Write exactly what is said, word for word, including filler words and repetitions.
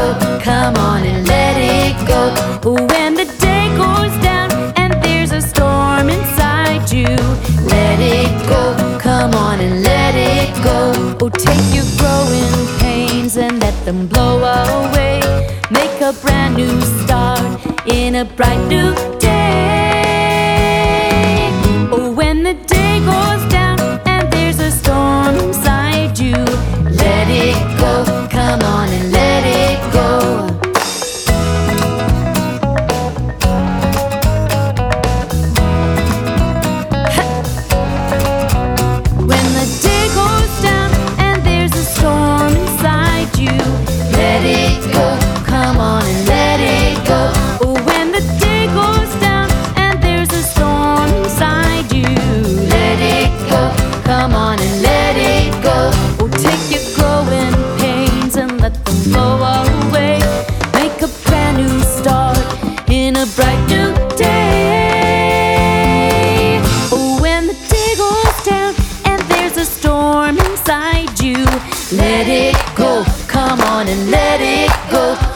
come on and let it go. When the day goes down and there's a storm inside you, let it go, come on and let it go. Oh, take your growing pains and let them blow away. Make a brand new start in a bright new day. Oh, when the day goes down and there's a storm inside you, let it go, come on and let it go. When the day goes down and there's a storm inside you, let it go, come on and let it go. Oh, when the day goes down and there's a storm inside you, let it go, come on and let it go. Oh, take your growing pains and let them blow away. Make a brand new start in a bright new day. Oh, when the day goes down and there's a storm inside you, let it go, come on and let it go.